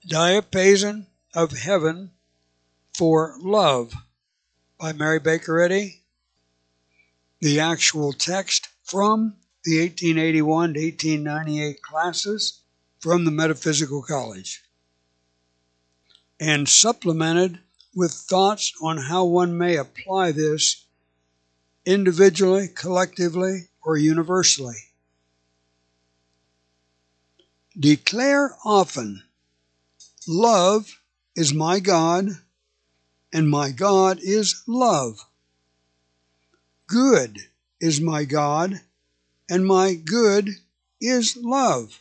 Diapason of Heaven for Love by Mary Baker Eddy. The actual text from the 1881 to 1898 classes from the Metaphysical College, and supplemented with thoughts on how one may apply this individually, collectively, or universally. Declare often, love is my God, and my God is love. Good is my God, and my good is love.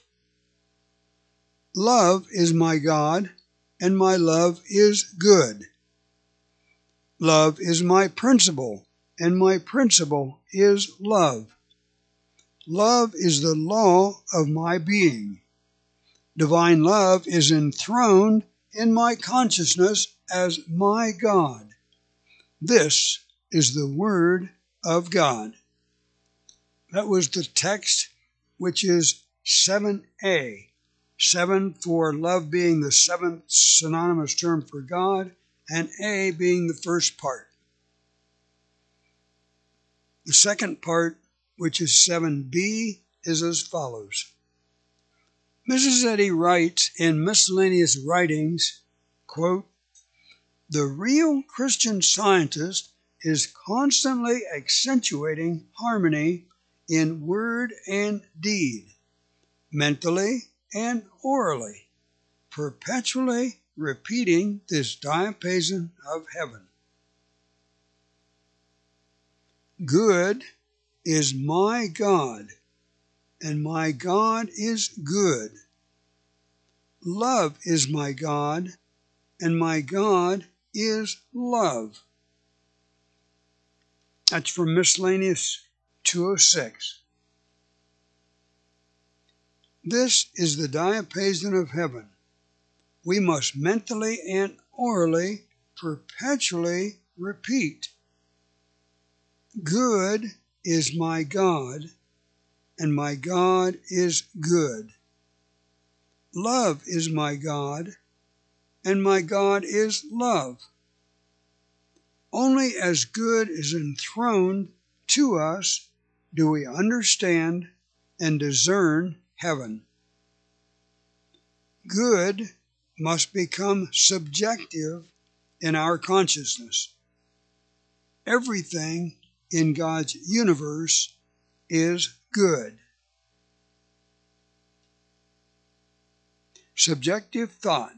Love is my God, and my love is good. Love is my principle, and my principle is love. Love is the law of my being. Divine love is enthroned in my consciousness as my God. This is the Word of God. That was the text, which is 7a. 7 for love being the seventh synonymous term for God, and A being the first part. The second part, which is 7b, is as follows. Mrs. Eddy writes in Miscellaneous Writings, quote, "The real Christian scientist is constantly accentuating harmony in word and deed, mentally and orally, perpetually repeating this diapason of heaven. Good is my God, and my God is good. Love is my God, and my God is love." That's from Miscellaneous 206. This is the diapason of heaven. We must mentally and orally perpetually repeat. Good is my God, and my God is good. Love is my God, and my God is love. Only as good is enthroned to us do we understand and discern heaven. Good must become subjective in our consciousness. Everything in God's universe is good. Subjective thought.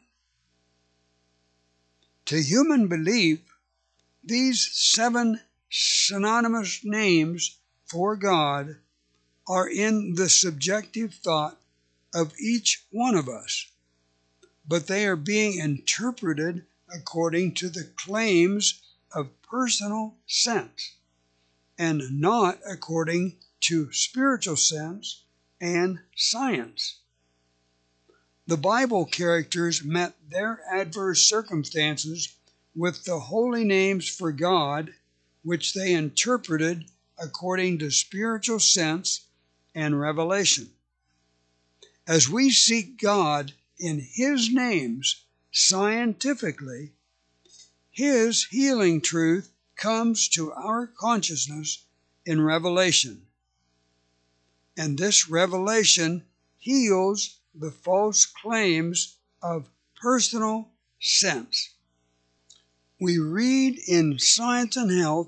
To human belief, these 7 synonymous names for God are in the subjective thought of each one of us, but they are being interpreted according to the claims of personal sense, and not according to spiritual sense and science. The Bible characters met their adverse circumstances with the holy names for God, which they interpreted according to spiritual sense and revelation. As we seek God in His names scientifically, His healing truth comes to our consciousness in revelation, and this revelation heals the false claims of personal sense. We read in Science and Health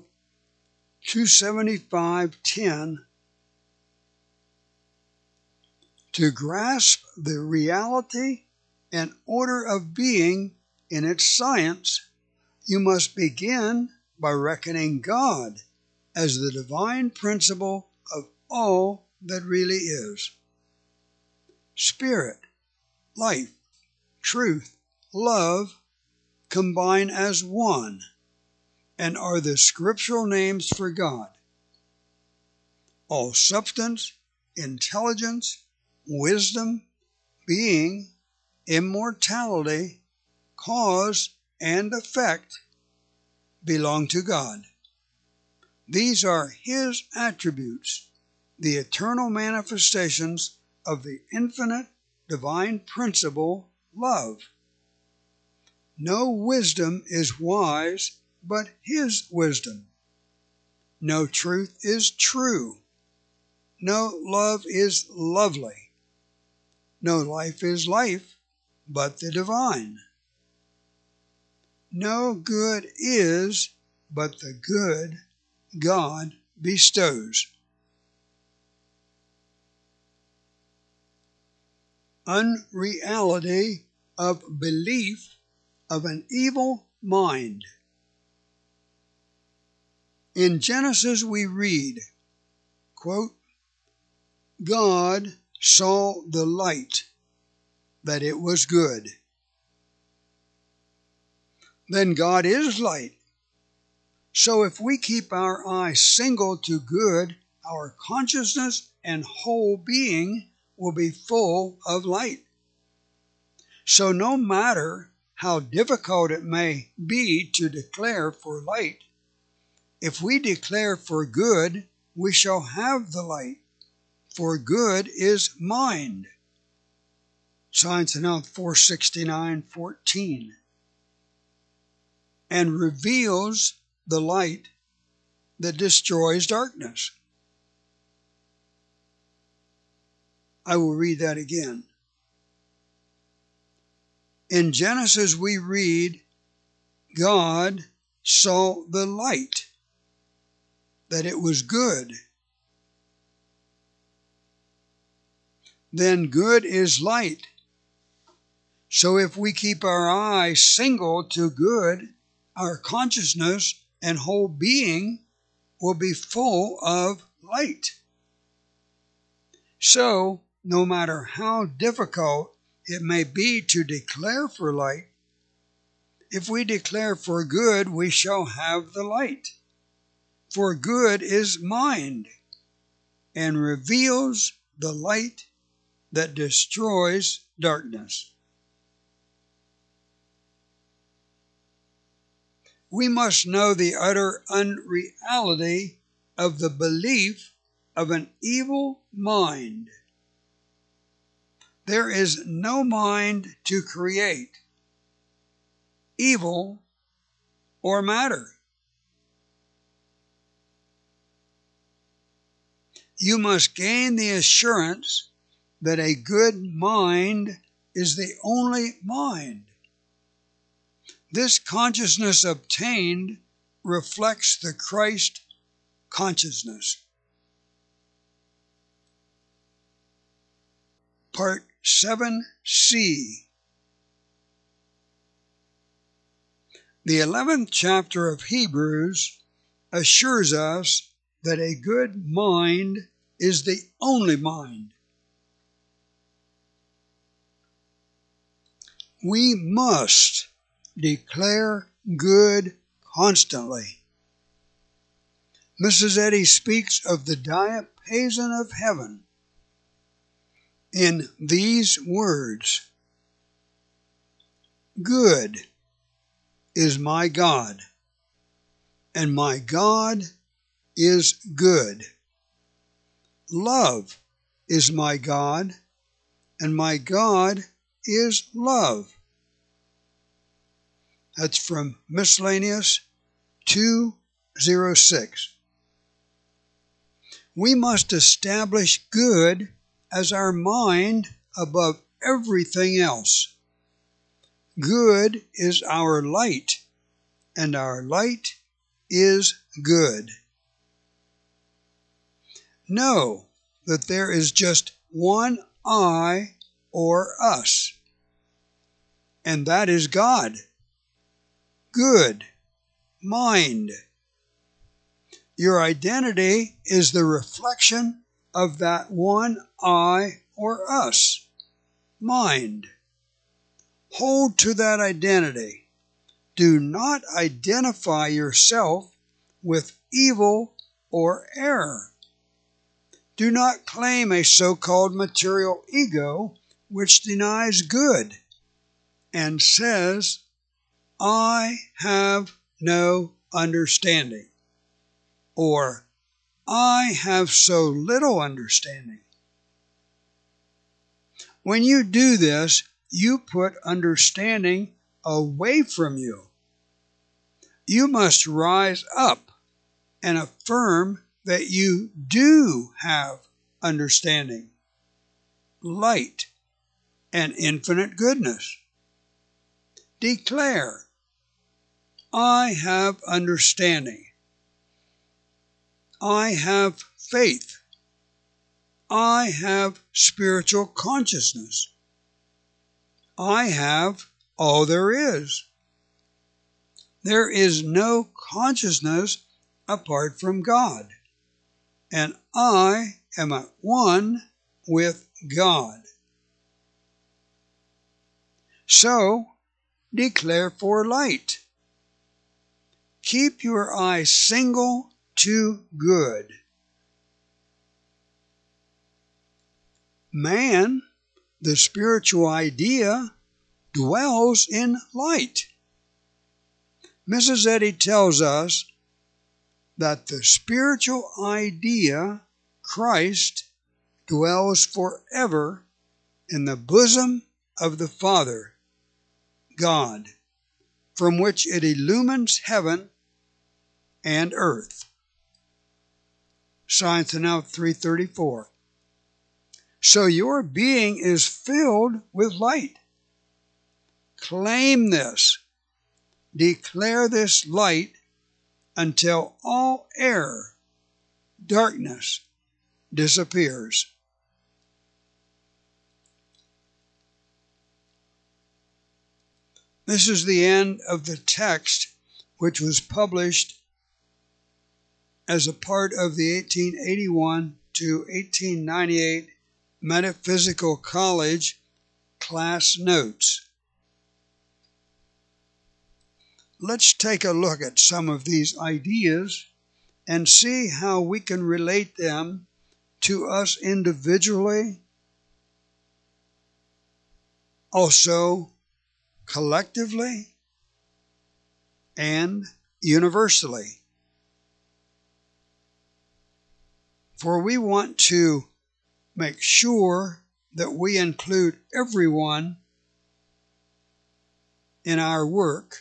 275:10, to grasp the reality and order of being in its science, you must begin by reckoning God as the divine principle of all that really is. Spirit, life, truth, love combine as one and are the scriptural names for God. All substance, intelligence, wisdom, being, immortality, cause, and effect belong to God. These are His attributes, the eternal manifestations of the infinite divine principle, love. No wisdom is wise but his wisdom. No truth is true. No love is lovely. No life is life but the divine. No good is but the good God bestows. Unreality of belief of an evil mind. In Genesis we read, quote, God saw the light, that it was good. Then God is light. So if we keep our eyes single to good, our consciousness and whole being will be full of light. So no matter how difficult it may be to declare for light, if we declare for good, we shall have the light, for good is mind. Science and Health 469:14. And reveals the light that destroys darkness. I will read that again. In Genesis we read, God saw the light, that it was good. Then good is light. So if we keep our eyes single to good, our consciousness and whole being will be full of light. So, no matter how difficult it may be to declare for light, if we declare for good, we shall have the light. For good is mind, and reveals the light that destroys darkness. We must know the utter unreality of the belief of an evil mind. There is no mind to create evil or matter. You must gain the assurance that a good mind is the only mind. This consciousness obtained reflects the Christ consciousness. Part 7C. The 11th chapter of Hebrews assures us that a good mind is the only mind. We must declare good constantly. Mrs. Eddy speaks of the diapason of heaven in these words: good is my God, and my God is good. Love is my God, and my God is love. That's from Miscellaneous 206. We must establish good as our mind above everything else. Good is our light, and our light is good. Know that there is just one I or us, and that is God. Good mind. Your identity is the reflection of that one I or us, mind. Hold to that identity. Do not identify yourself with evil or error. Do not claim a so-called material ego which denies good and says, I have no understanding, or I have so little understanding. When you do this, you put understanding away from you. You must rise up and affirm that you do have understanding, light, and infinite goodness. Declare, I have understanding. I have faith. I have spiritual consciousness. I have all there is. There is no consciousness apart from God, and I am at one with God. So, declare for light. Keep your eyes single to good. Man, the spiritual idea, dwells in light. Mrs. Eddy tells us that the spiritual idea, Christ, dwells forever in the bosom of the Father, God, from which it illumines heaven and earth. Science and Out 334. So your being is filled with light. Claim this. Declare this light until all error, darkness, disappears. This is the end of the text, which was published as a part of the 1881 to 1898 Metaphysical College class notes. Let's take a look at some of these ideas and see how we can relate them to us individually, also collectively, and universally. For we want to make sure that we include everyone in our work,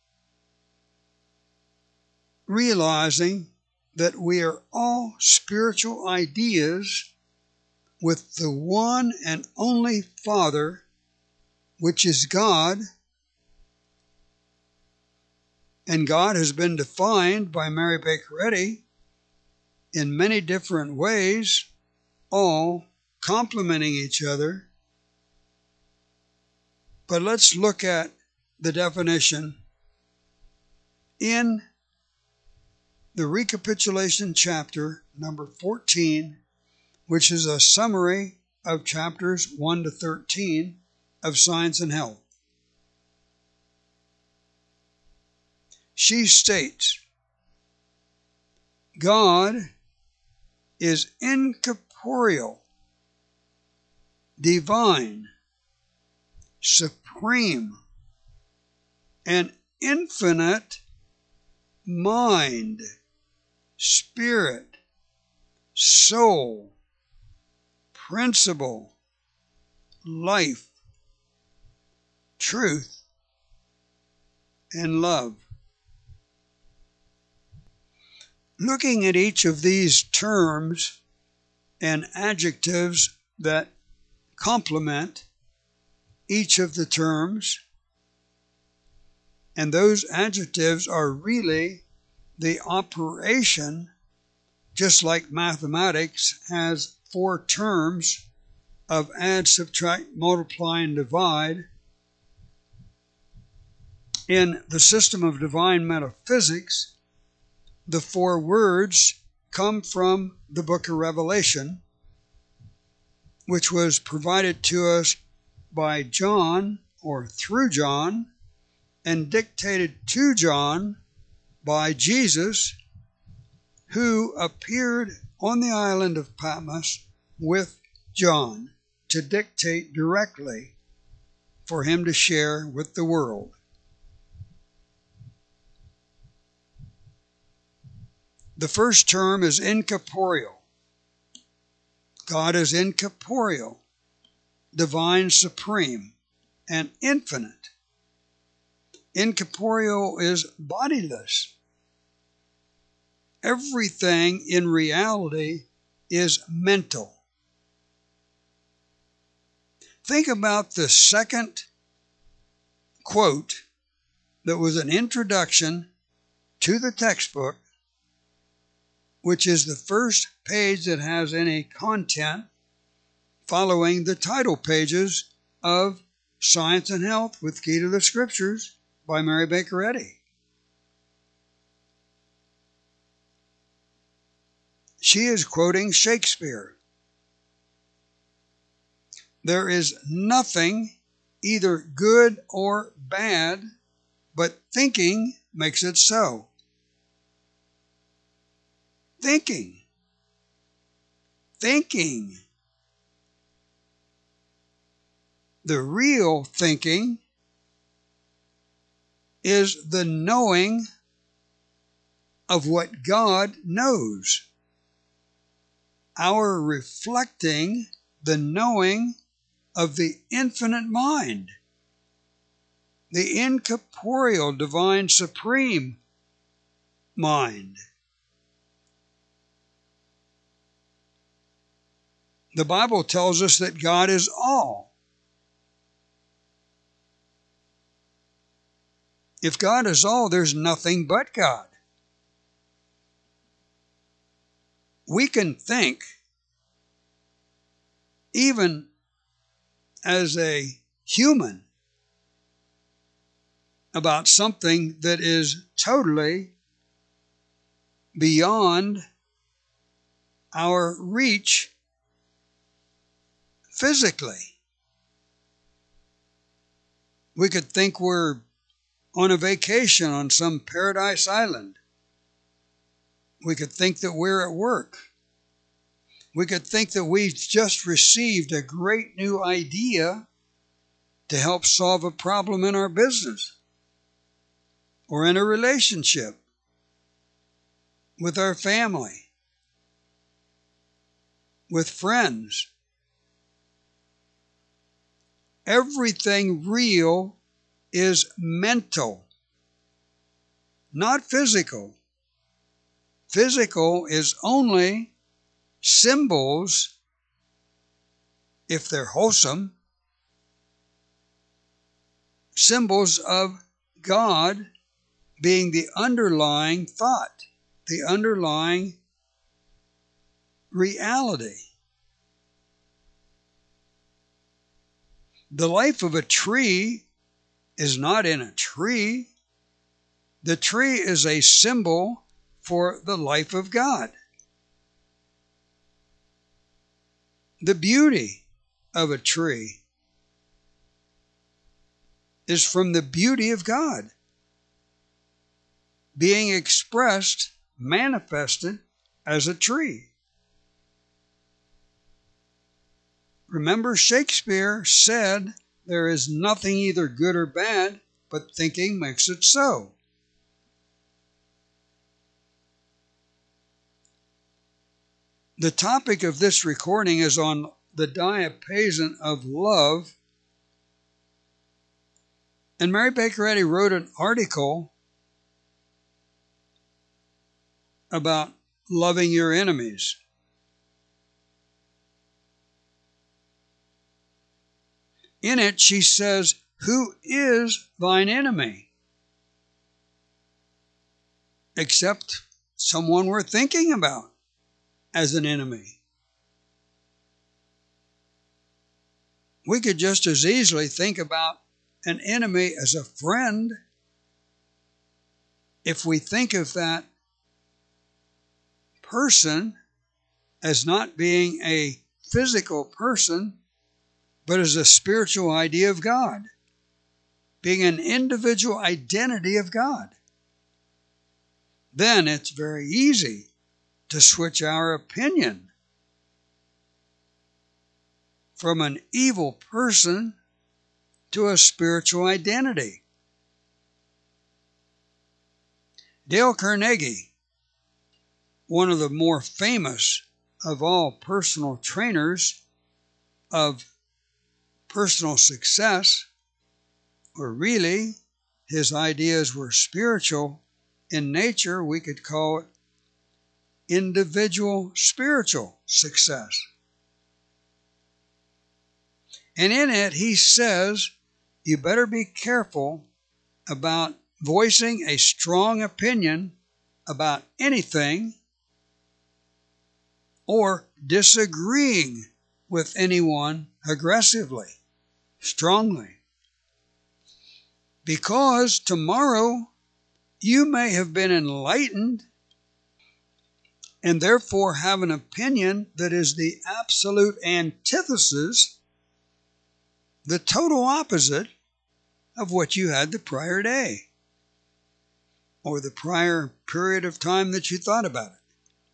realizing that we are all spiritual ideas with the one and only Father, which is God, and God has been defined by Mary Baker Eddy in many different ways, all complementing each other. But let's look at the definition in the recapitulation chapter number 14, which is a summary of chapters 1 to 13 of Science and Health. She states, God is incorporeal, divine, supreme, and infinite mind, spirit, soul, principle, life, truth, and love. Looking at each of these terms and adjectives that complement each of the terms, and those adjectives are really the operation, just like mathematics has 4 terms of add, subtract, multiply, and divide. In the system of divine metaphysics, the 4 words come from the book of Revelation, which was provided to us by John, or through John, and dictated to John by Jesus, who appeared on the island of Patmos with John to dictate directly for him to share with the world. The first term is incorporeal. God is incorporeal, divine, supreme, and infinite. Incorporeal is bodiless. Everything in reality is mental. Think about the second quote that was an introduction to the textbook, which is the first page that has any content following the title pages of Science and Health with Key to the Scriptures by Mary Baker Eddy. She is quoting Shakespeare. There is nothing either good or bad, but thinking makes it so. Thinking. The real thinking is the knowing of what God knows. Our reflecting the knowing of the infinite mind, the incorporeal, divine, supreme mind. The Bible tells us that God is all. If God is all, there's nothing but God. We can think, even as a human, about something that is totally beyond our reach physically. We could think we're on a vacation on some paradise island. We could think that we're at work. We could think that we just received a great new idea to help solve a problem in our business or in a relationship with our family, with friends. Everything real is mental, not physical. Physical is only symbols, if they're wholesome, symbols of God being the underlying thought, the underlying reality. The life of a tree is not in a tree. The tree is a symbol for the life of God. The beauty of a tree is from the beauty of God being expressed, manifested as a tree. Remember, Shakespeare said there is nothing either good or bad, but thinking makes it so. The topic of this recording is on the diapason of love. And Mary Baker Eddy wrote an article about loving your enemies. In it, she says, "Who is thine enemy?" Except someone we're thinking about as an enemy. We could just as easily think about an enemy as a friend if we think of that person as not being a physical person, but as a spiritual idea of God, being an individual identity of God. Then it's very easy to switch our opinion from an evil person to a spiritual identity. Dale Carnegie, one of the more famous of all personal trainers of personal success, or really his ideas were spiritual in nature, we could call it individual spiritual success. And in it, he says, you better be careful about voicing a strong opinion about anything or disagreeing with anyone aggressively, strongly. Because tomorrow you may have been enlightened and therefore have an opinion that is the absolute antithesis, the total opposite of what you had the prior day or the prior period of time that you thought about it.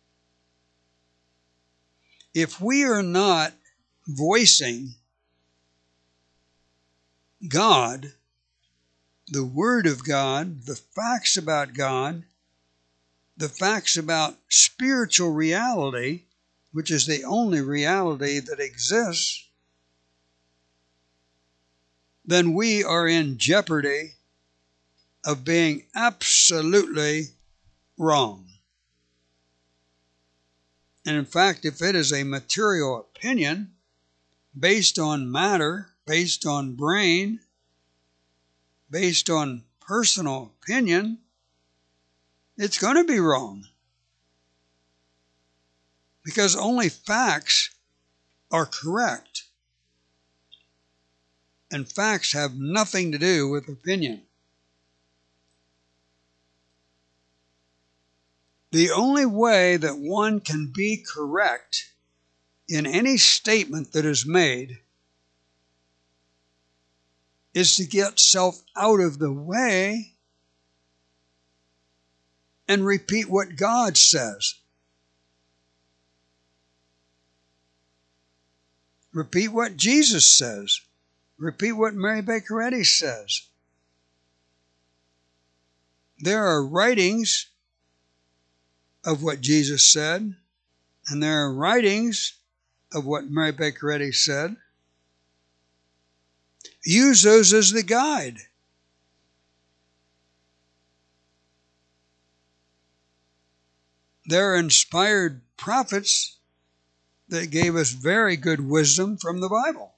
If we are not voicing God, the Word of God, the facts about God, the facts about spiritual reality, which is the only reality that exists, then we are in jeopardy of being absolutely wrong. And in fact, if it is a material opinion based on matter, based on brain, based on personal opinion, it's going to be wrong. Because only facts are correct. And facts have nothing to do with opinion. The only way that one can be correct in any statement that is made is to get self out of the way and repeat what God says. Repeat what Jesus says. Repeat what Mary Baker Eddy says. There are writings of what Jesus said, and there are writings of what Mary Baker Eddy said. Use those as the guide. There are inspired prophets that gave us very good wisdom from the Bible.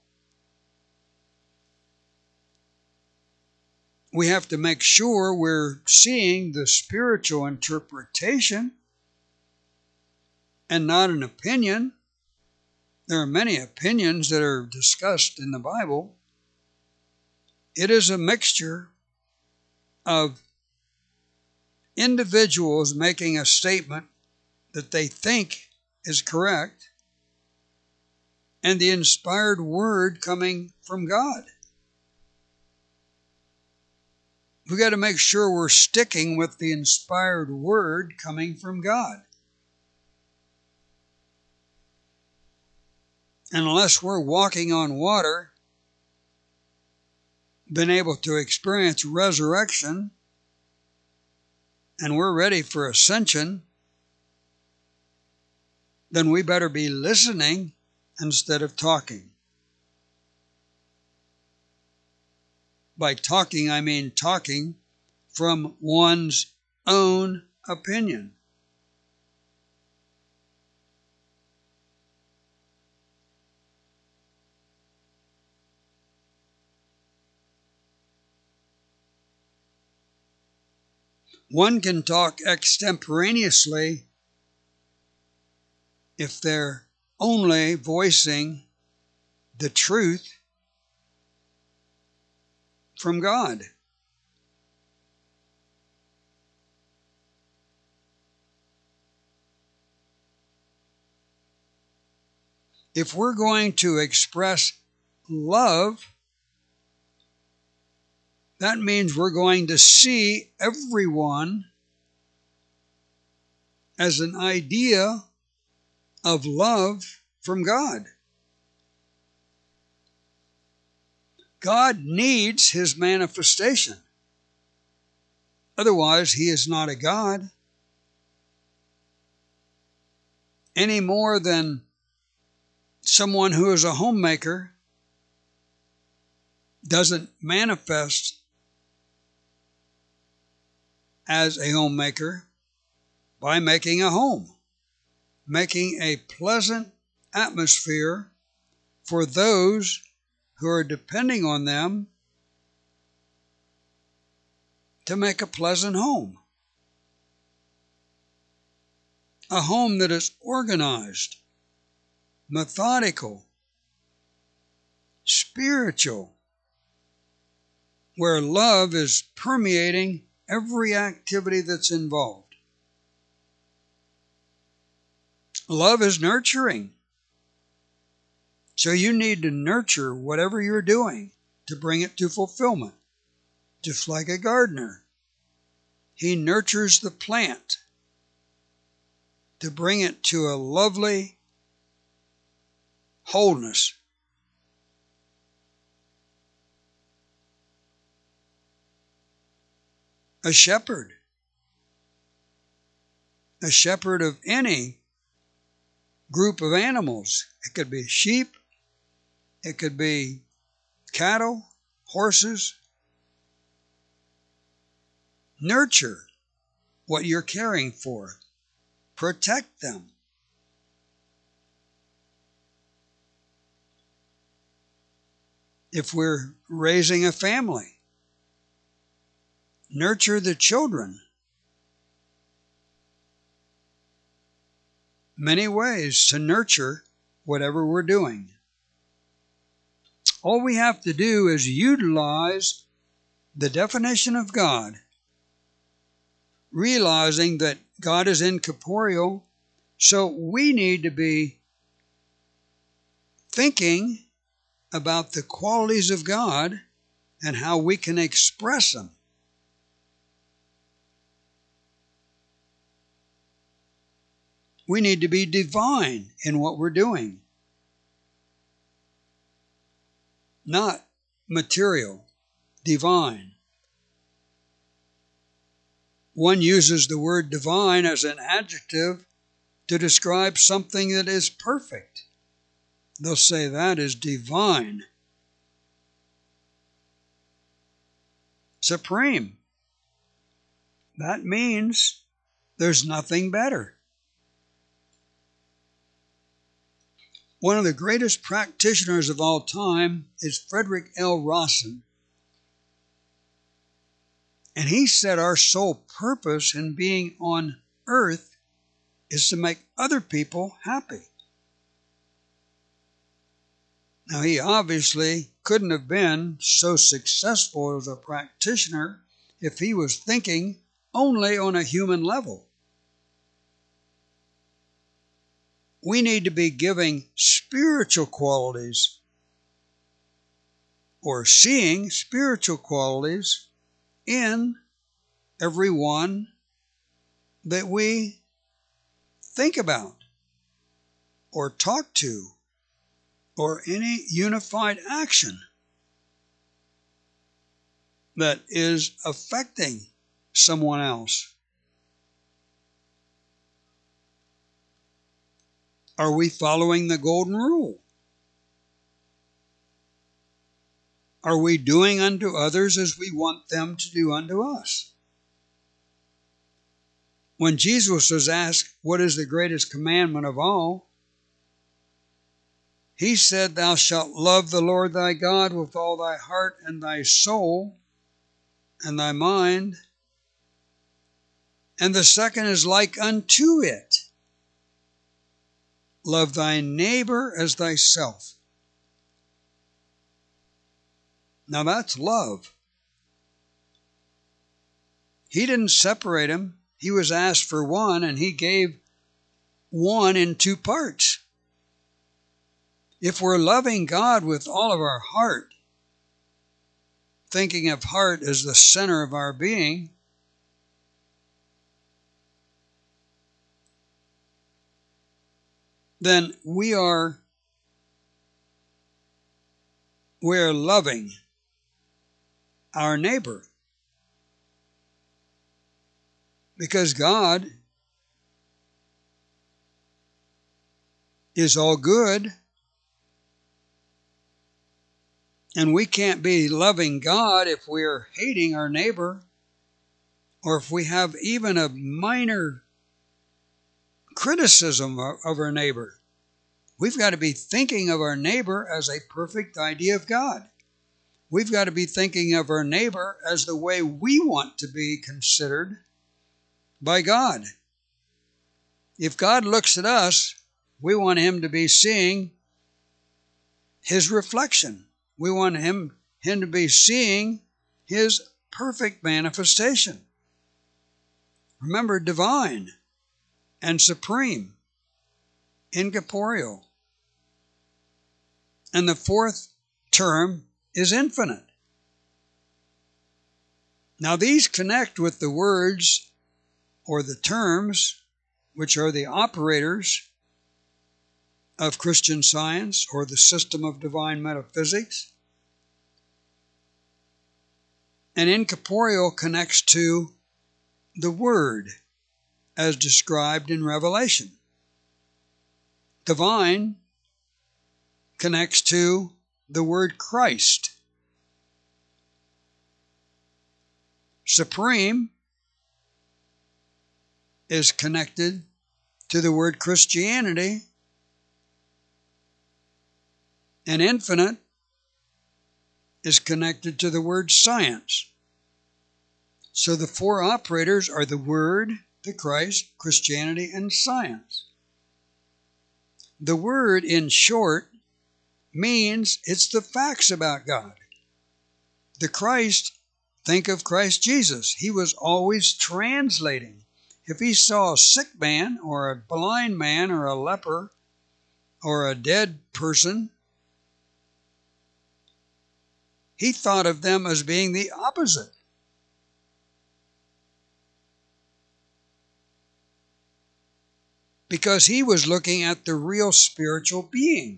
We have to make sure we're seeing the spiritual interpretation and not an opinion. There are many opinions that are discussed in the Bible. It is a mixture of individuals making a statement that they think is correct and the inspired word coming from God. We've got to make sure we're sticking with the inspired word coming from God. And unless we're walking on water, been able to experience resurrection, and we're ready for ascension, then we better be listening instead of talking. By talking, I mean talking from one's own opinion. One can talk extemporaneously if they're only voicing the truth from God. If we're going to express love, that means we're going to see everyone as an idea of love from God. God needs his manifestation. Otherwise, he is not a God. Any more than someone who is a homemaker doesn't manifest as a homemaker by making a home, making a pleasant atmosphere for those who are depending on them to make a pleasant home. A home that is organized, methodical, spiritual, where love is permeating every activity that's involved. Love is nurturing. So you need to nurture whatever you're doing to bring it to fulfillment. Just like a gardener, he nurtures the plant to bring it to a lovely wholeness. A shepherd of any group of animals. It could be sheep, it could be cattle, horses. Nurture what you're caring for. Protect them. If we're raising a family, nurture the children. Many ways to nurture whatever we're doing. All we have to do is utilize the definition of God, realizing that God is incorporeal, so we need to be thinking about the qualities of God and how we can express them. We need to be divine in what we're doing, not material, divine. One uses the word divine as an adjective to describe something that is perfect. They'll say that is divine. Supreme. That means there's nothing better. One of the greatest practitioners of all time is Frederick L. Rawson. And he said our sole purpose in being on earth is to make other people happy. Now, he obviously couldn't have been so successful as a practitioner if he was thinking only on a human level. We need to be giving spiritual qualities or seeing spiritual qualities in everyone that we think about or talk to or any unified action that is affecting someone else. Are we following the golden rule? Are we doing unto others as we want them to do unto us? When Jesus was asked, what is the greatest commandment of all? He said, thou shalt love the Lord thy God with all thy heart and thy soul and thy mind. And the second is like unto it. Love thy neighbor as thyself. Now that's love. He didn't separate them. He was asked for one, and he gave one in two parts. If we're loving God with all of our heart, thinking of heart as the center of our being, then we are loving our neighbor. Because God is all good, and we can't be loving God if we're hating our neighbor or if we have even a minor criticism of our neighbor, we've got to be thinking of our neighbor as a perfect idea of God. We've got to be thinking of our neighbor as the way we want to be considered by God. If God looks at us, we want him to be seeing his reflection. We want him to be seeing his perfect manifestation. Remember, divine and supreme, incorporeal. And the fourth term is infinite. Now these connect with the words or the terms which are the operators of Christian Science or the system of divine metaphysics. And incorporeal connects to the Word as described in Revelation. Divine connects to the word Christ. Supreme is connected to the word Christianity, and infinite is connected to the word science. So the four operators are the Word, the Christ, Christianity, and science. The Word, in short, means it's the facts about God. The Christ, think of Christ Jesus. He was always translating. If he saw a sick man or a blind man or a leper or a dead person, he thought of them as being the opposite. Because he was looking at the real spiritual being.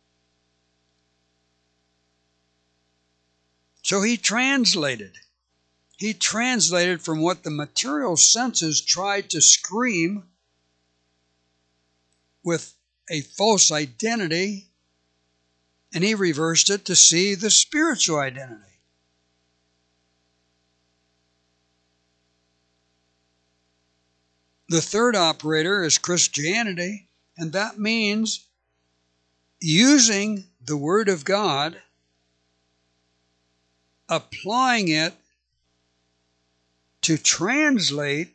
So he translated. He translated from what the material senses tried to scream with a false identity, and he reversed it to see the spiritual identity. The third operator is Christianity, and that means using the Word of God, applying it to translate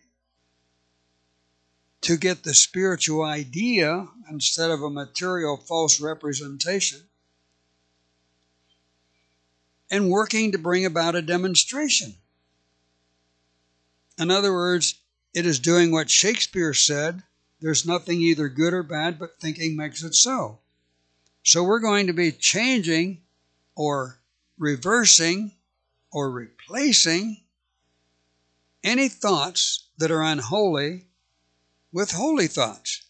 to get the spiritual idea instead of a material false representation, and working to bring about a demonstration. In other words, it is doing what Shakespeare said, there's nothing either good or bad, but thinking makes it so. So we're going to be changing or reversing or replacing any thoughts that are unholy with holy thoughts.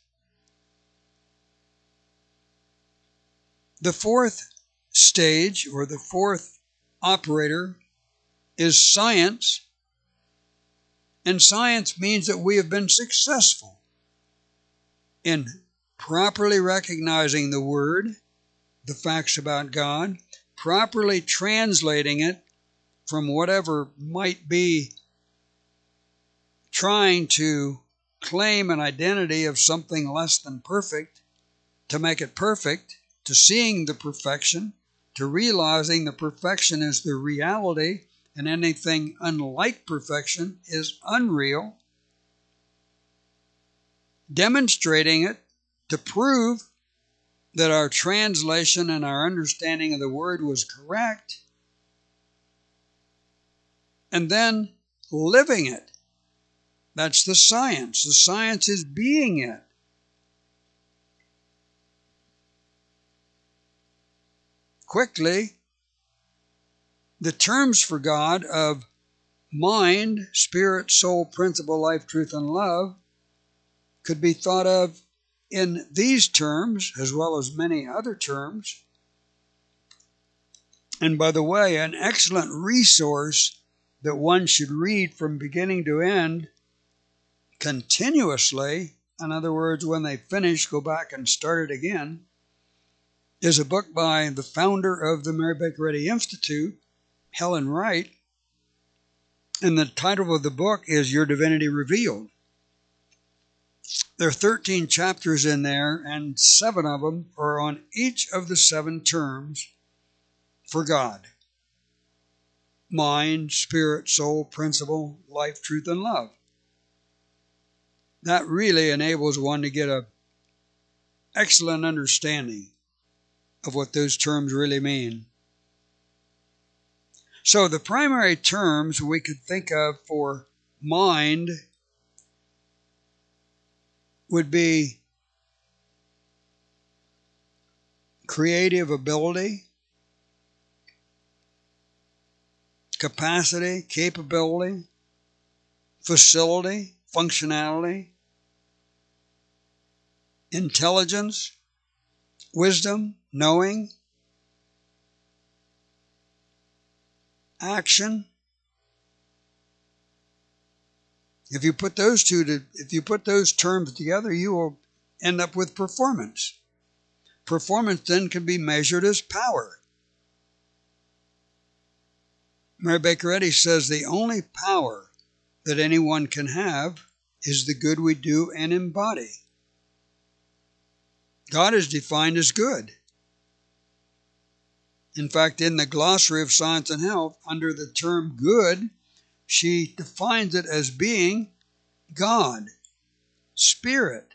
The fourth stage or the fourth operator is science. And science means that we have been successful in properly recognizing the Word, the facts about God, properly translating it from whatever might be trying to claim an identity of something less than perfect, to make it perfect, to seeing the perfection, to realizing the perfection is the reality, and anything unlike perfection is unreal, demonstrating it to prove that our translation and our understanding of the Word was correct, and then living it. That's the science. The science is being it. Quickly, the terms for God of mind, spirit, soul, principle, life, truth, and love could be thought of in these terms as well as many other terms. And by the way, an excellent resource that one should read from beginning to end continuously, in other words, when they finish, go back and start it again, is a book by the founder of the Mary Baker Eddy Institute, Helen Wright, And the title of the book is Your Divinity Revealed. There are 13 chapters in there, and 7 of them are on each of the 7 terms for God: mind, spirit, soul, principle, life, truth, and love. That really enables one to get an excellent understanding of what those terms really mean. So the primary terms we could think of for mind would be creative ability, capacity, capability, facility, functionality, intelligence, wisdom, knowing, action. If you put those terms together, you will end up with performance. Performance then can be measured as power. Mary Baker Eddy says the only power that anyone can have is the good we do and embody. God is defined as good. In fact, in the Glossary of Science and Health, under the term good, she defines it as being God, Spirit,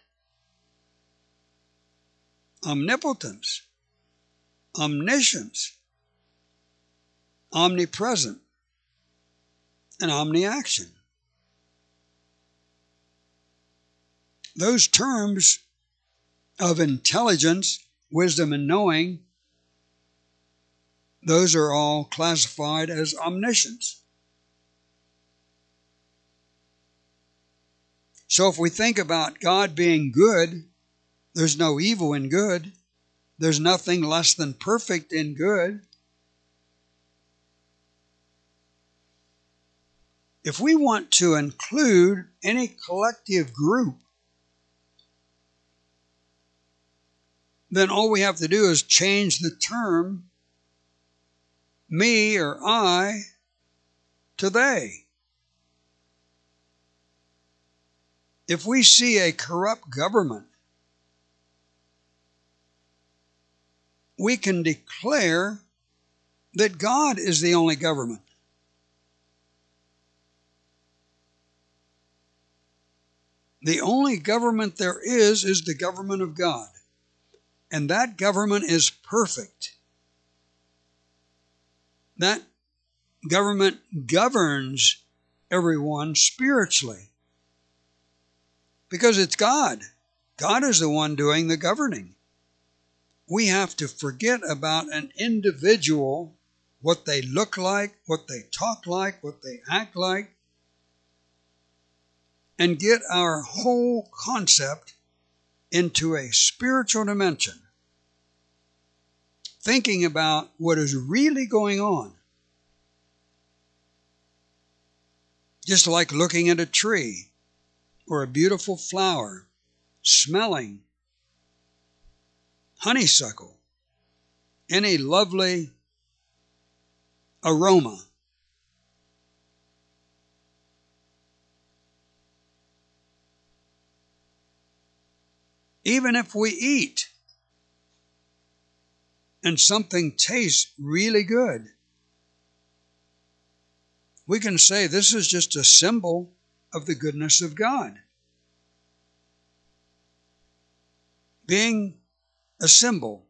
omnipotence, omniscience, omnipresent, and omniaction. Those terms of intelligence, wisdom, and knowing, those are all classified as omniscience. So if we think about God being good, there's no evil in good. There's nothing less than perfect in good. If we want to include any collective group, then all we have to do is change the term me or I to they. If we see a corrupt government, we can declare that God is the only government. The only government there is the government of God. And that government is perfect. That government governs everyone spiritually. Because it's God. God is the one doing the governing. We have to forget about an individual, what they look like, what they talk like, what they act like, and get our whole concept into a spiritual dimension, thinking about what is really going on. Just like looking at a tree or a beautiful flower, smelling honeysuckle, any lovely aroma. Even if we eat and something tastes really good, we can say this is just a symbol of the goodness of God. Being a symbol.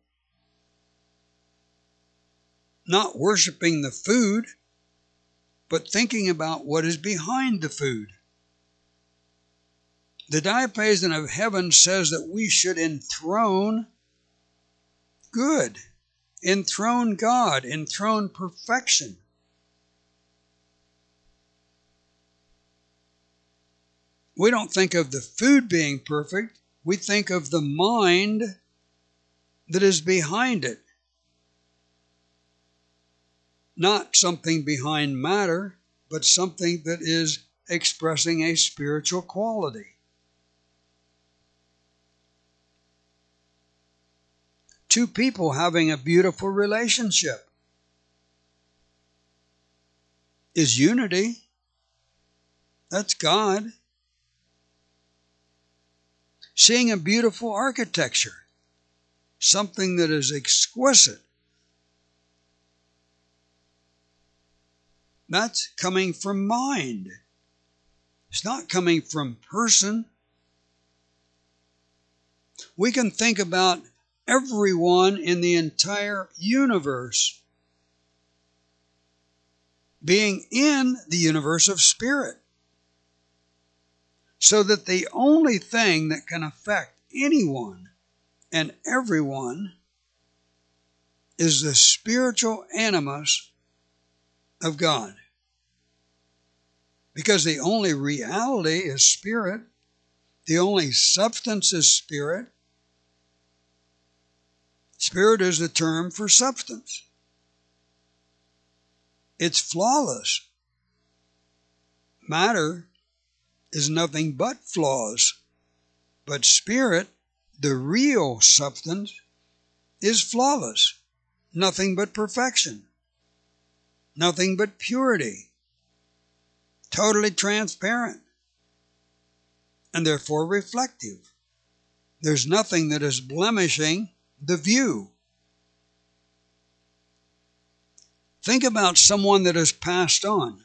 Not worshiping the food, but thinking about what is behind the food. The Diapason of Heaven says that we should enthrone good, enthrone God, enthrone perfection. We don't think of the food being perfect. We think of the mind that is behind it. Not something behind matter, but something that is expressing a spiritual quality. Two people having a beautiful relationship is unity. That's God. Seeing a beautiful architecture, something that is exquisite, that's coming from mind. It's not coming from person. We can think about everyone in the entire universe being in the universe of spirit, so that the only thing that can affect anyone and everyone is the spiritual animus of God. Because the only reality is spirit, the only substance is spirit. Spirit is the term for substance. It's flawless. Matter is nothing but flaws. But spirit, the real substance, is flawless. Nothing but perfection. Nothing but purity. Totally transparent. And therefore reflective. There's nothing that is blemishing the view. Think about someone that has passed on.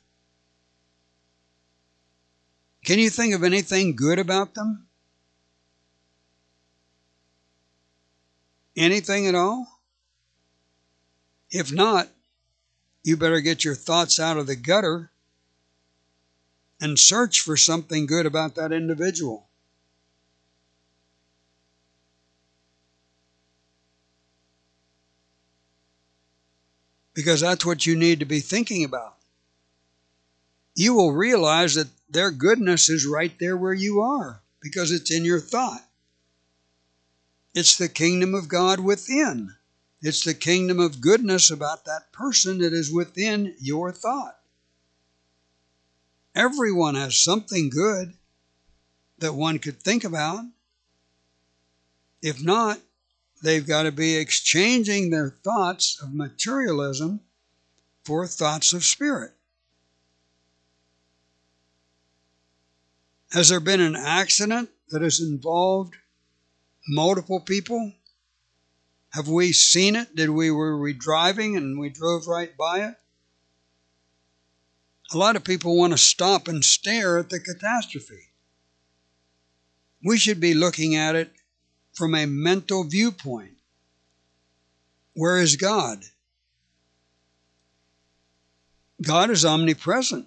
Can you think of anything good about them? Anything at all? If not, you better get your thoughts out of the gutter and search for something good about that individual. Because that's what you need to be thinking about. You will realize that their goodness is right there where you are, because it's in your thought. It's the kingdom of God within. It's the kingdom of goodness about that person that is within your thought. Everyone has something good that one could think about. If not, they've got to be exchanging their thoughts of materialism for thoughts of spirit. Has there been an accident that has involved multiple people? Have we seen it? Were we driving and we drove right by it? A lot of people want to stop and stare at the catastrophe. We should be looking at it from a mental viewpoint. Where is God? God is omnipresent.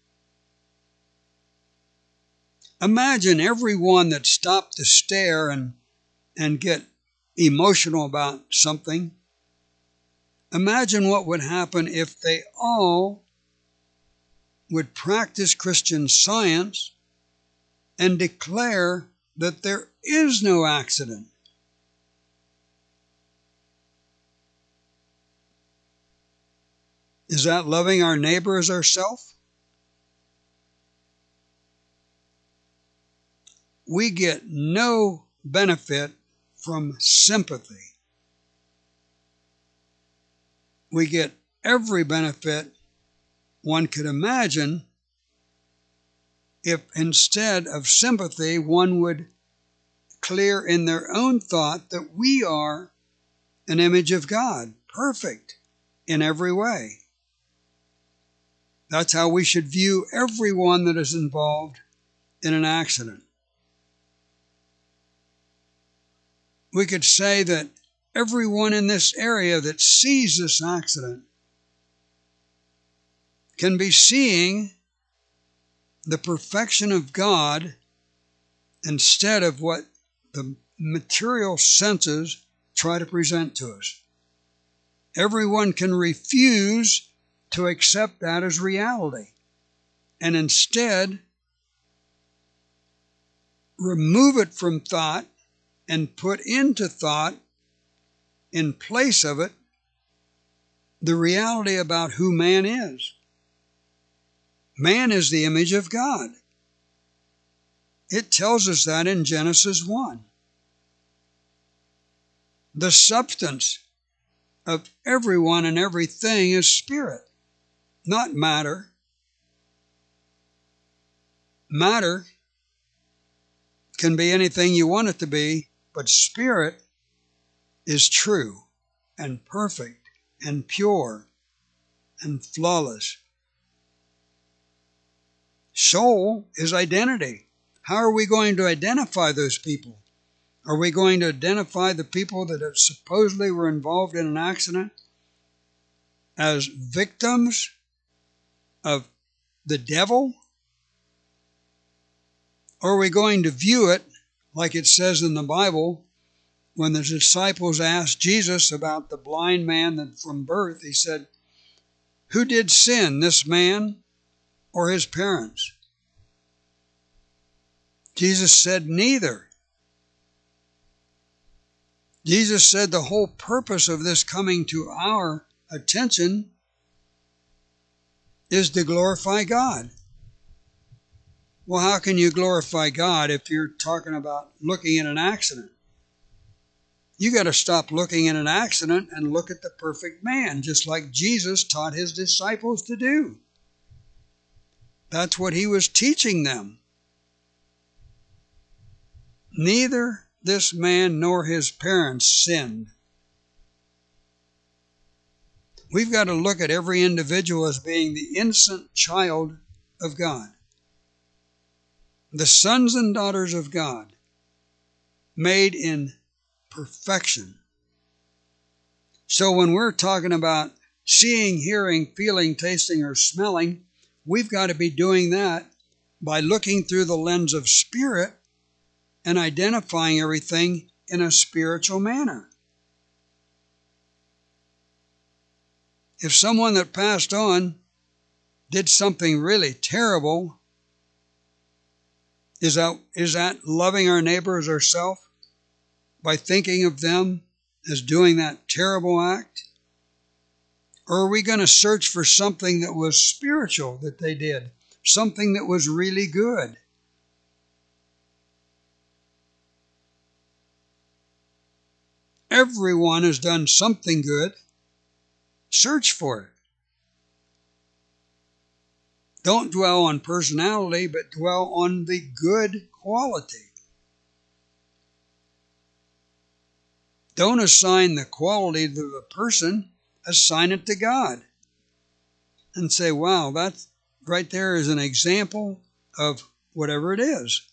Imagine everyone that stopped to stare and get emotional about something. Imagine what would happen if they all would practice Christian Science and declare that there is no accident. Is that loving our neighbor as ourselves? We get no benefit from sympathy. We get every benefit one could imagine if instead of sympathy, one would clear in their own thought that we are an image of God, perfect in every way. That's how we should view everyone that is involved in an accident. We could say that everyone in this area that sees this accident can be seeing the perfection of God instead of what the material senses try to present to us. Everyone can refuse to accept that as reality and instead remove it from thought and put into thought, in place of it, the reality about who man is. Man is the image of God. It tells us that in Genesis 1. The substance of everyone and everything is spirit, not matter. Matter can be anything you want it to be, but spirit is true and perfect and pure and flawless. Soul is identity. How are we going to identify those people? Are we going to identify the people that have supposedly were involved in an accident as victims of the devil? Or are we going to view it like it says in the Bible when the disciples asked Jesus about the blind man that from birth, he said, who did sin, this man or his parents? Jesus said, neither. Jesus said the whole purpose of this coming to our attention is to glorify God. Well, how can you glorify God if you're talking about looking at an accident? You got to stop looking at an accident and look at the perfect man, just like Jesus taught his disciples to do. That's what he was teaching them. Neither this man nor his parents sinned. We've got to look at every individual as being the innocent child of God. The sons and daughters of God, made in perfection. So when we're talking about seeing, hearing, feeling, tasting, or smelling, we've got to be doing that by looking through the lens of spirit and identifying everything in a spiritual manner. If someone that passed on did something really terrible, is that loving our neighbor as ourselves by thinking of them as doing that terrible act? Or are we going to search for something that was spiritual that they did, something that was really good? Everyone has done something good. Search for it. Don't dwell on personality, but dwell on the good quality. Don't assign the quality to the person, assign it to God. And say, wow, that right there is an example of whatever it is.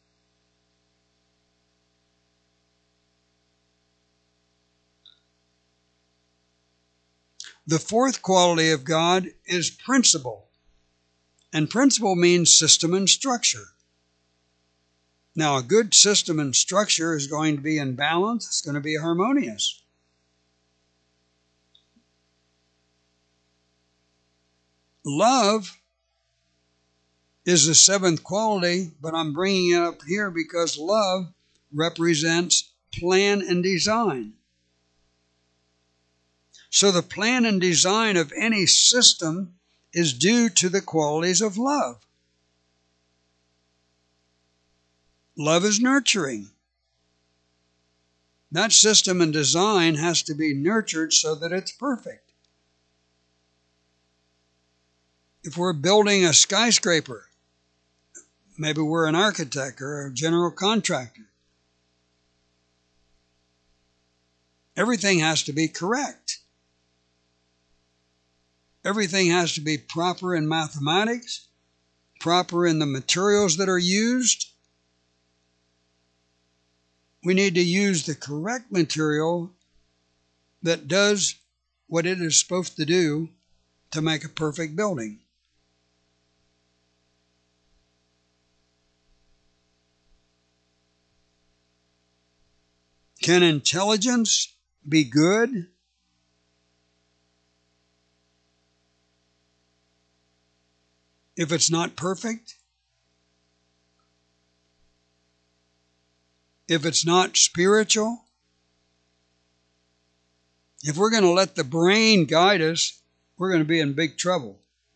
The fourth quality of God is principle. And principle means system and structure. Now, a good system and structure is going to be in balance. It's going to be harmonious. Love is the seventh quality, but I'm bringing it up here because love represents plan and design. So the plan and design of any system is due to the qualities of love. Love is nurturing. That system and design has to be nurtured so that it's perfect. If we're building a skyscraper, maybe we're an architect or a general contractor, everything has to be correct. Everything has to be proper in mathematics, proper in the materials that are used. We need to use the correct material that does what it is supposed to do to make a perfect building. Can intelligence be good? If it's not perfect? If it's not spiritual? If we're going to let the brain guide us, we're going to be in big trouble.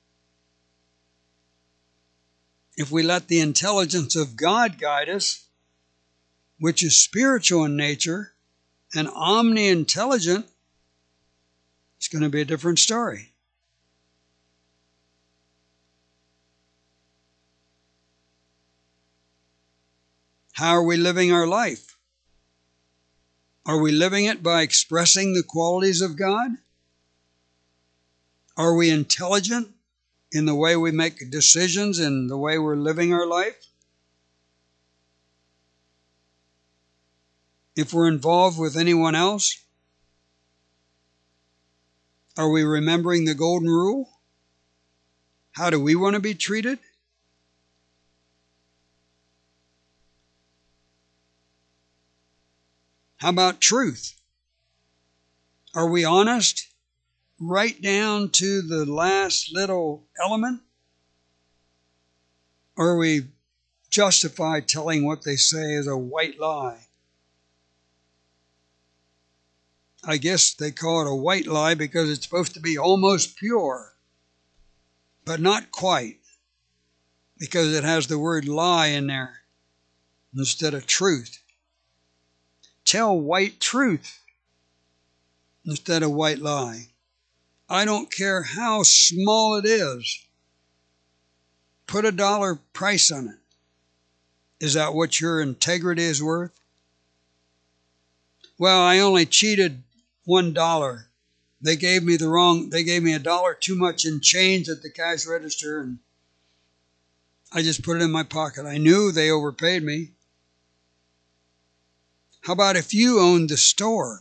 If we let the intelligence of God guide us, which is spiritual in nature and omni-intelligent, it's going to be a different story. How are we living our life? Are we living it by expressing the qualities of God? Are we intelligent in the way we make decisions and the way we're living our life? If we're involved with anyone else, are we remembering the golden rule? How do we want to be treated? How about truth? Are we honest right down to the last little element? Or are we justified telling what they say is a white lie? I guess they call it a white lie because it's supposed to be almost pure, but not quite, because it has the word lie in there instead of truth. Tell white truth instead of white lie. I don't care how small it is. Put a dollar price on it. Is that what your integrity is worth? Well, I only cheated $1. They gave me $1 too much in change at the cash register, and I just put it in my pocket. I knew they overpaid me. How about if you owned the store?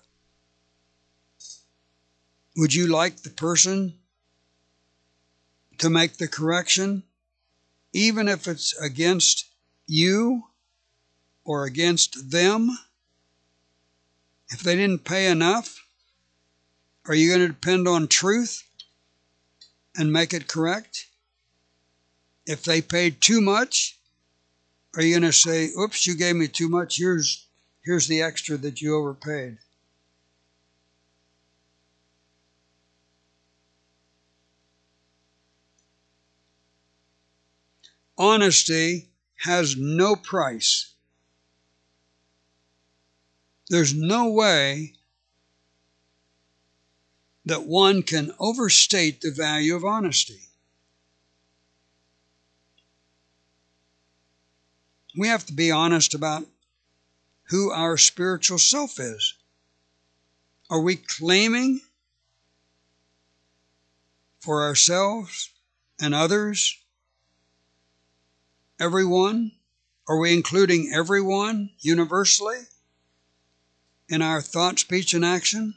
Would you like the person to make the correction, even if it's against you or against them? If they didn't pay enough, are you going to depend on truth and make it correct? If they paid too much, are you going to say, oops, you gave me too much, here's the extra that you overpaid? Honesty has no price. There's no way that one can overstate the value of honesty. We have to be honest about who our spiritual self is. Are we claiming for ourselves and others, everyone? Are we including everyone universally in our thought, speech, and action?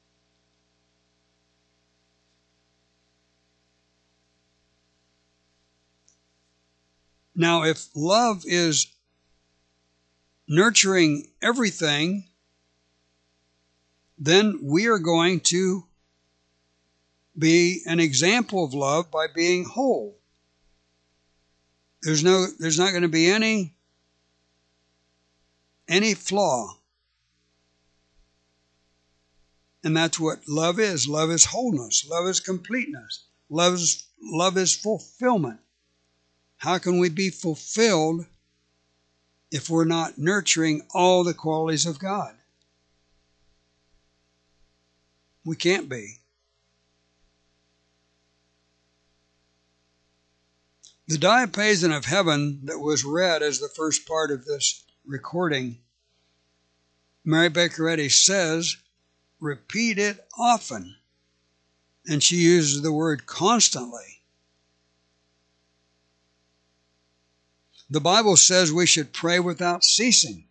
Now, if love is nurturing everything, then we are going to be an example of love by being whole. There's not going to be any flaw. And that's what love is. Love is wholeness. Love is completeness. Love is fulfillment. How can we be fulfilled if we're not nurturing all the qualities of God? We can't be. The Diapason of Heaven that was read as the first part of this recording, Mary Baker Eddy says, repeat it often. And she uses the word constantly. The Bible says we should pray without ceasing.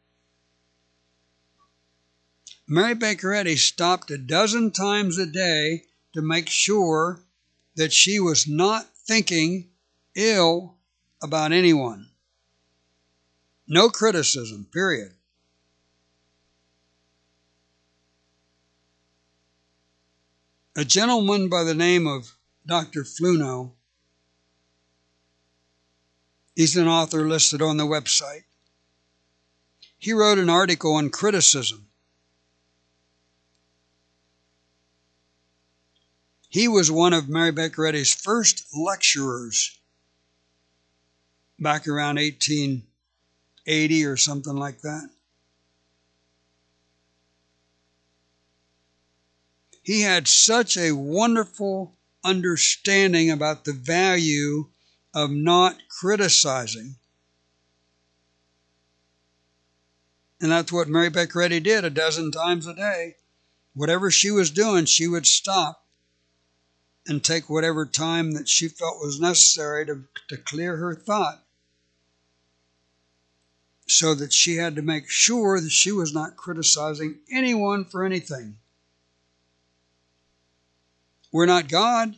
Mary Baker Eddy stopped 12 times a day to make sure that she was not thinking ill about anyone. No criticism, period. A gentleman by the name of Dr. Fluno, he's an author listed on the website. He wrote an article on criticism. He was one of Mary Baker Eddy's first lecturers back around 1880 or something like that. He had such a wonderful understanding about the value of not criticizing. And that's what Mary Beccaretti did 12 times a day. Whatever she was doing, she would stop and take whatever time that she felt was necessary to clear her thought, so that she had to make sure that she was not criticizing anyone for anything. We're not God.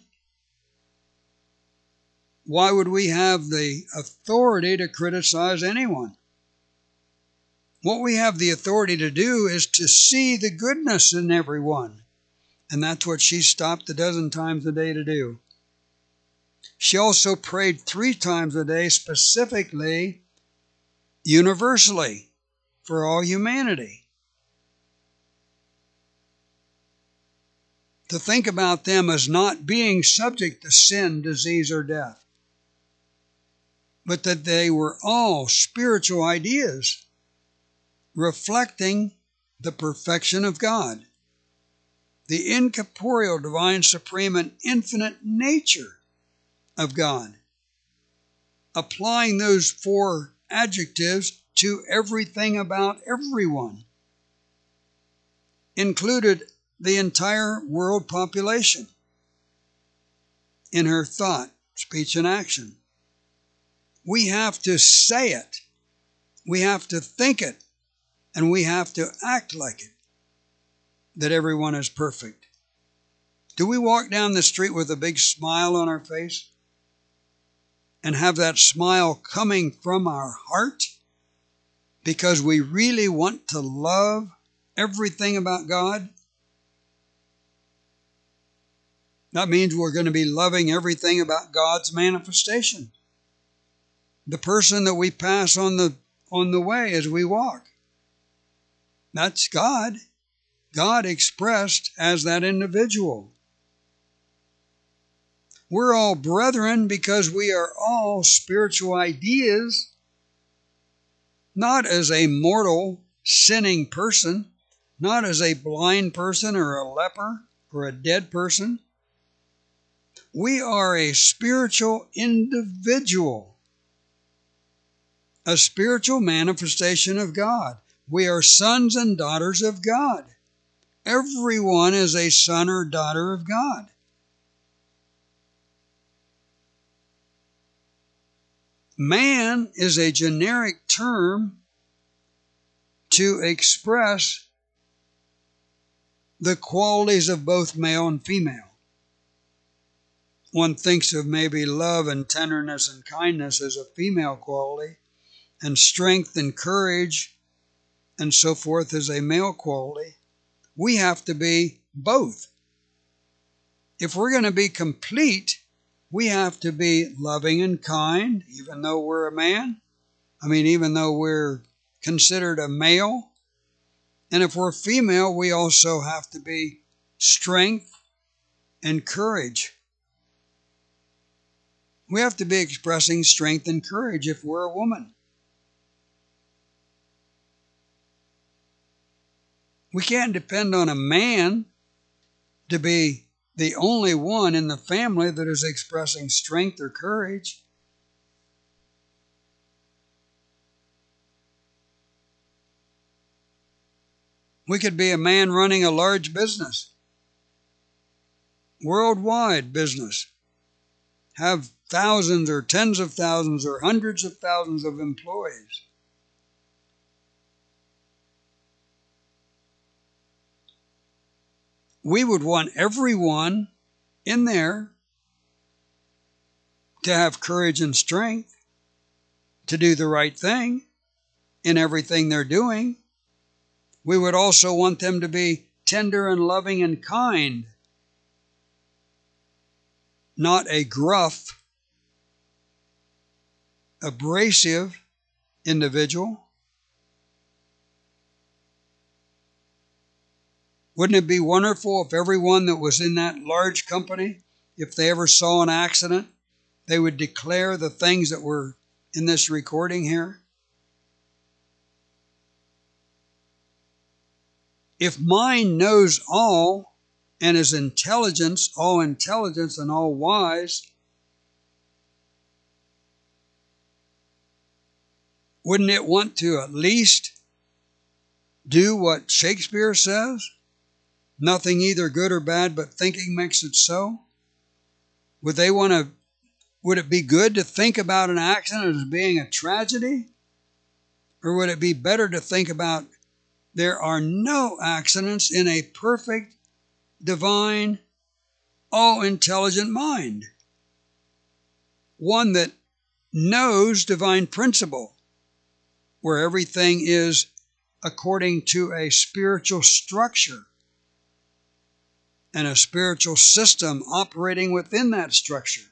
Why would we have the authority to criticize anyone? What we have the authority to do is to see the goodness in everyone. And that's what she stopped 12 times a day to do. She also prayed 3 times a day, specifically, universally, for all humanity. To think about them as not being subject to sin, disease, or death, but that they were all spiritual ideas reflecting the perfection of God, the incorporeal, divine, supreme, and infinite nature of God. Applying those 4 adjectives to everything about everyone included the entire world population in her thought, speech, and action. We have to say it, we have to think it, and we have to act like it, that everyone is perfect. Do we walk down the street with a big smile on our face and have that smile coming from our heart because we really want to love everything about God? That means we're going to be loving everything about God's manifestation. The person that we pass on the way as we walk. That's God. God expressed as that individual. We're all brethren because we are all spiritual ideas, not as a mortal sinning person, not as a blind person or a leper or a dead person. We are a spiritual individual, a spiritual manifestation of God. We are sons and daughters of God. Everyone is a son or daughter of God. Man is a generic term to express the qualities of both male and female. One thinks of maybe love and tenderness and kindness as a female quality, and strength and courage and so forth as a male quality. We have to be both. If we're going to be complete, we have to be loving and kind, even though we're a man. Even though we're considered a male. And if we're female, we also have to be strength and courage. We have to be expressing strength and courage if we're a woman. We can't depend on a man to be the only one in the family that is expressing strength or courage. We could be a man running a large business, worldwide business, have thousands or tens of thousands or hundreds of thousands of employees. We would want everyone in there to have courage and strength, to do the right thing in everything they're doing. We would also want them to be tender and loving and kind, not a gruff, abrasive individual. Wouldn't it be wonderful if everyone that was in that large company, if they ever saw an accident, they would declare the things that were in this recording here? If mind knows all and is intelligence, all intelligence and all wise, wouldn't it want to at least do what Shakespeare says? Nothing either good or bad, but thinking makes it so? Would it be good to think about an accident as being a tragedy? Or would it be better to think about there are no accidents in a perfect, divine, all-intelligent mind? One that knows divine principle, where everything is according to a spiritual structure and a spiritual system operating within that structure.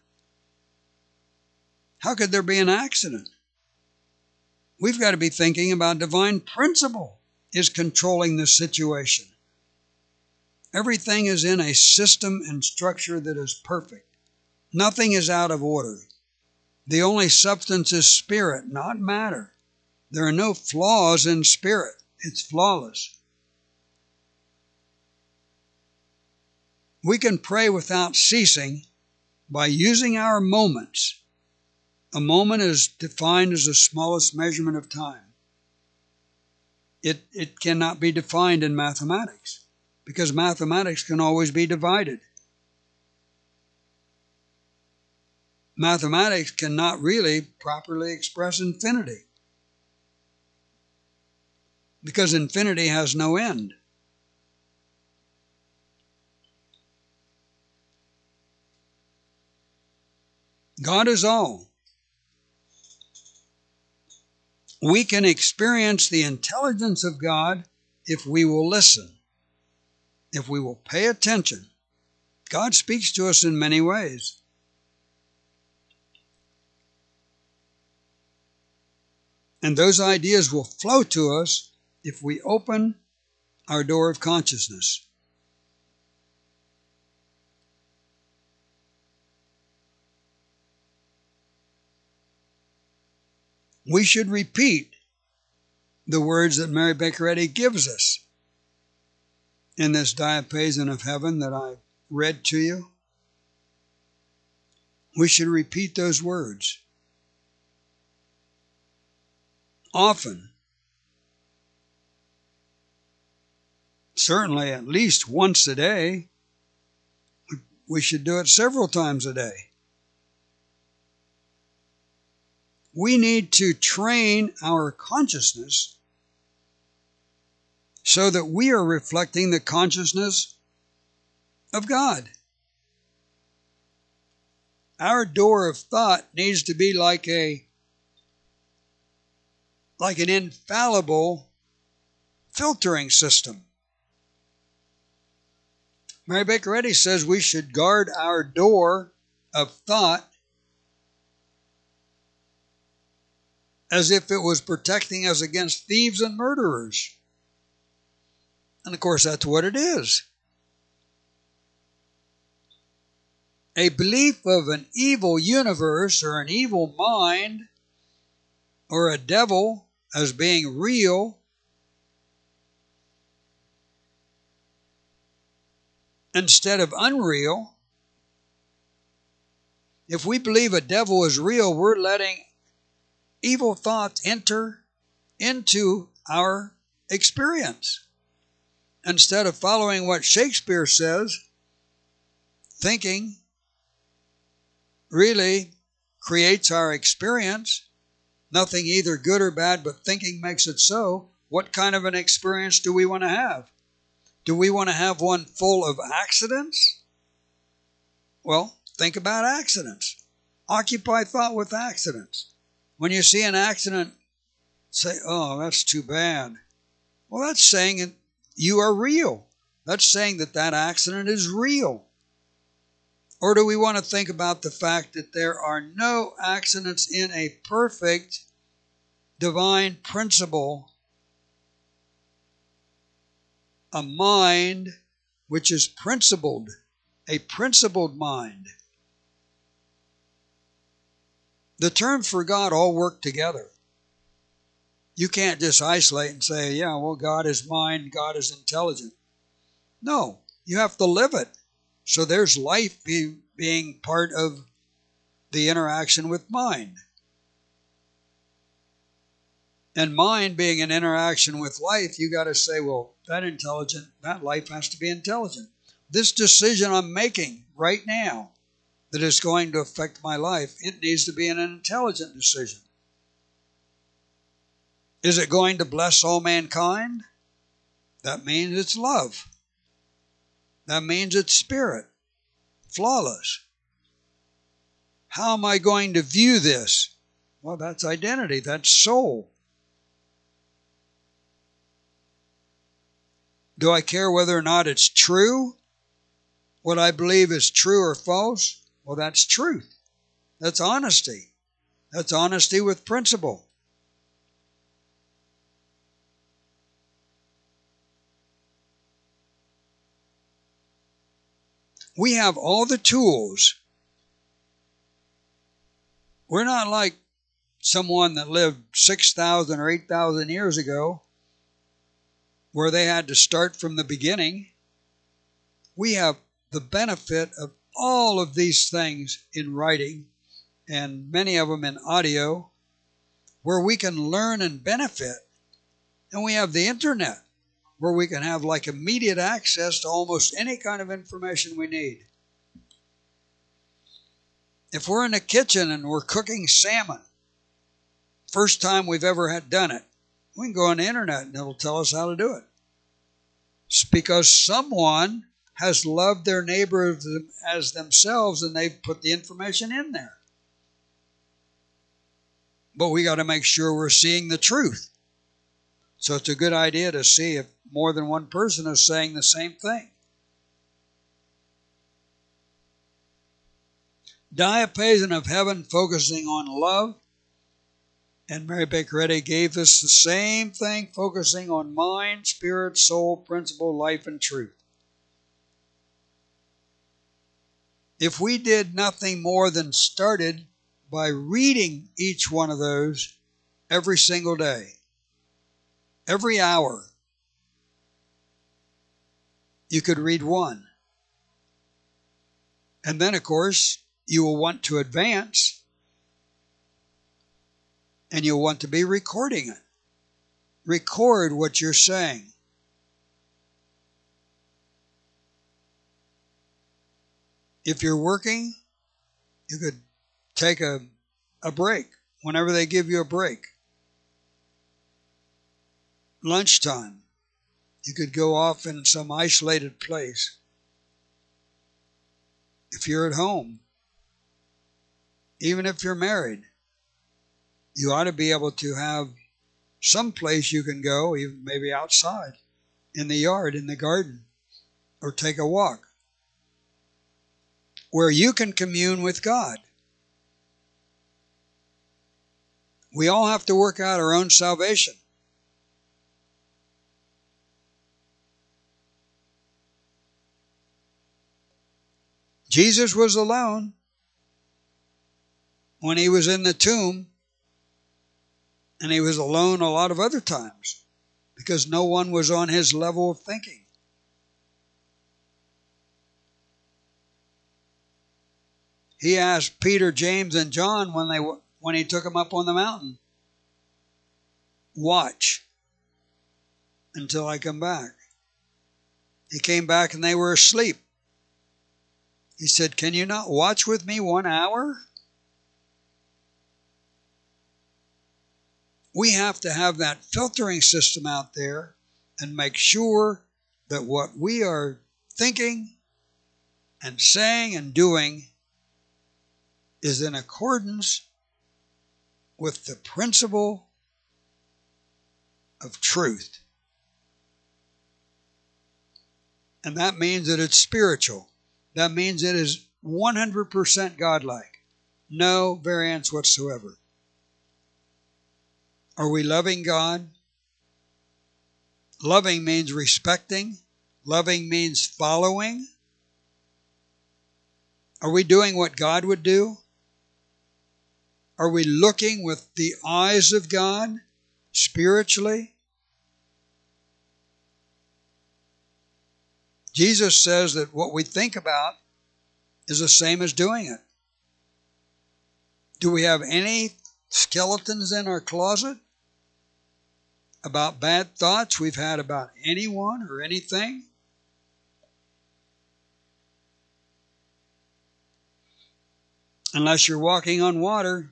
How could there be an accident? We've got to be thinking about divine principle is controlling the situation. Everything is in a system and structure that is perfect. Nothing is out of order. The only substance is spirit, not matter. There are no flaws in spirit. It's flawless. We can pray without ceasing by using our moments. A moment is defined as the smallest measurement of time. It cannot be defined in mathematics because mathematics can always be divided. Mathematics cannot really properly express infinity because infinity has no end. God is all. We can experience the intelligence of God if we will listen, if we will pay attention. God speaks to us in many ways. And those ideas will flow to us if we open our door of consciousness. We should repeat the words that Mary Baker Eddy gives us in this diapason of heaven that I read to you. We should repeat those words often, certainly at least once a day. We should do it several times a day. We need to train our consciousness so that we are reflecting the consciousness of God. Our door of thought needs to be like an infallible filtering system. Mary Baker Eddy says we should guard our door of thought as if it was protecting us against thieves and murderers. And of course, that's what it is. A belief of an evil universe or an evil mind or a devil as being real instead of unreal. If we believe a devil is real, we're letting evil thoughts enter into our experience. Instead of following what Shakespeare says, thinking really creates our experience. Nothing either good or bad, but thinking makes it so. What kind of an experience do we want to have? Do we want to have one full of accidents? Well, think about accidents. Occupy thought with accidents. When you see an accident, say, oh, that's too bad. Well, that's saying you are real. That's saying that accident is real. Or do we want to think about the fact that there are no accidents in a perfect divine principle, a mind which is principled, a principled mind? The terms for God all work together. You can't just isolate and say, yeah, well, God is mind, God is intelligent. No, you have to live it. So there's life being part of the interaction with mind. And mind being an interaction with life, you got to say, well, that life has to be intelligent. This decision I'm making right now that is going to affect my life, it needs to be an intelligent decision. Is it going to bless all mankind? That means it's love. That means it's spirit, flawless. How am I going to view this? Well, that's identity, that's soul. Do I care whether or not it's true? What I believe is true or false? Well, that's truth. That's honesty. That's honesty with principle. We have all the tools. We're not like someone that lived 6,000 or 8,000 years ago where they had to start from the beginning. We have the benefit of all of these things in writing, and many of them in audio, where we can learn and benefit. And we have the internet, where we can have like immediate access to almost any kind of information we need. If we're in the kitchen and we're cooking salmon, first time we've ever had done it, we can go on the internet and it'll tell us how to do it. It's because someone has loved their neighbor as themselves and they've put the information in there. But we got to make sure we're seeing the truth. So it's a good idea to see if more than one person is saying the same thing. Diapason of Heaven, focusing on love. And Mary Baker Eddy gave us the same thing, focusing on mind, spirit, soul, principle, life, and truth. If we did nothing more than started by reading each one of those every single day, every hour, you could read one. And then, of course, you will want to advance, and you'll want to be recording it. Record what you're saying. If you're working, you could take a break whenever they give you a break. Lunchtime, you could go off in some isolated place. If you're at home, even if you're married, you ought to be able to have some place you can go, even maybe outside, in the yard, in the garden, or take a walk, where you can commune with God. We all have to work out our own salvation. Jesus was alone when he was in the tomb, and he was alone a lot of other times because no one was on his level of thinking. He asked Peter, James, and John when he took them up on the mountain, "Watch until I come back." He came back and they were asleep. He said, "Can you not watch with me 1 hour?" We have to have that filtering system out there and make sure that what we are thinking and saying and doing is in accordance with the principle of truth. And that means that it's spiritual. That means it is 100% godlike. No variance whatsoever. Are we loving God? Loving means respecting. Loving means following. Are we doing what God would do? Are we looking with the eyes of God spiritually? Jesus says that what we think about is the same as doing it. Do we have any skeletons in our closet? about bad thoughts we've had about anyone or anything. Unless you're walking on water,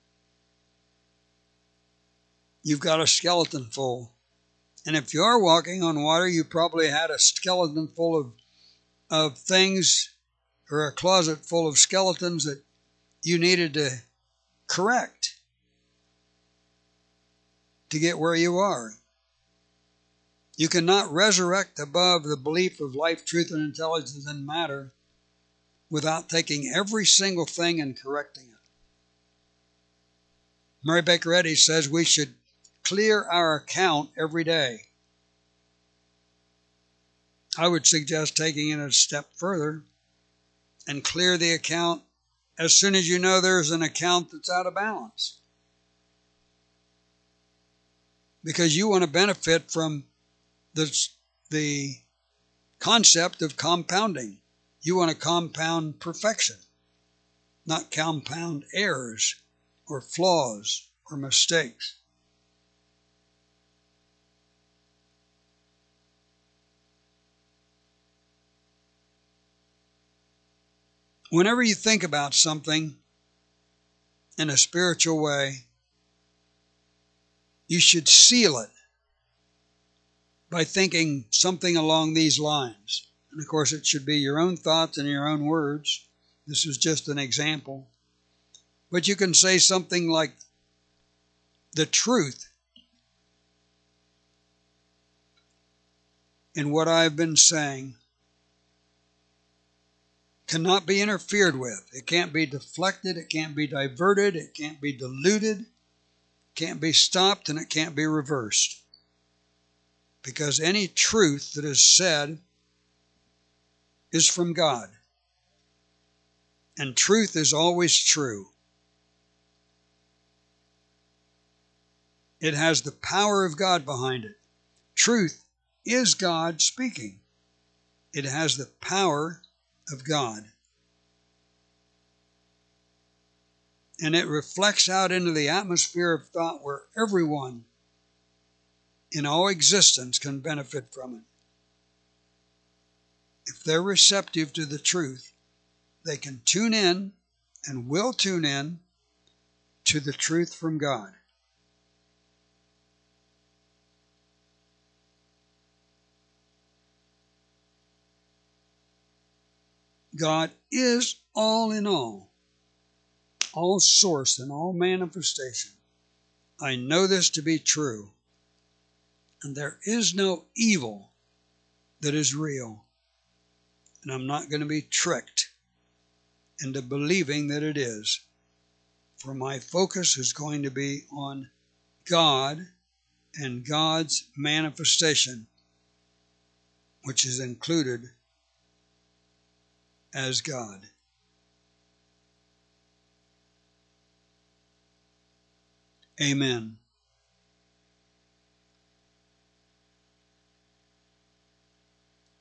you've got a skeleton full. And if you are walking on water, you probably had a skeleton full of things, or a closet full of skeletons that you needed to correct to get where you are. You cannot resurrect above the belief of life, truth, and intelligence and matter without taking every single thing and correcting it. Mary Baker Eddy says we should clear our account every day. I would suggest taking it a step further and clear the account as soon as you know there's an account that's out of balance. Because you want to benefit from the concept of compounding. You want to compound perfection, not compound errors or flaws or mistakes. Whenever you think about something in a spiritual way, you should seal it by thinking something along these lines. And of course, it should be your own thoughts and your own words. This is just an example. But you can say something like, the truth in what I've been saying cannot be interfered with. It can't be deflected. It can't be diverted. It can't be diluted. It can't be stopped, and it can't be reversed. Because any truth that is said is from God. And truth is always true. It has the power of God behind it. Truth is God speaking. It has the power of God. And it reflects out into the atmosphere of thought where everyone in all existence can benefit from it. If they're receptive to the truth, they can tune in and will tune in to the truth from God. God is all in all source and all manifestation. I know this to be true, and there is no evil that is real, and I'm not going to be tricked into believing that it is, for my focus is going to be on God and God's manifestation, which is included as God. Amen.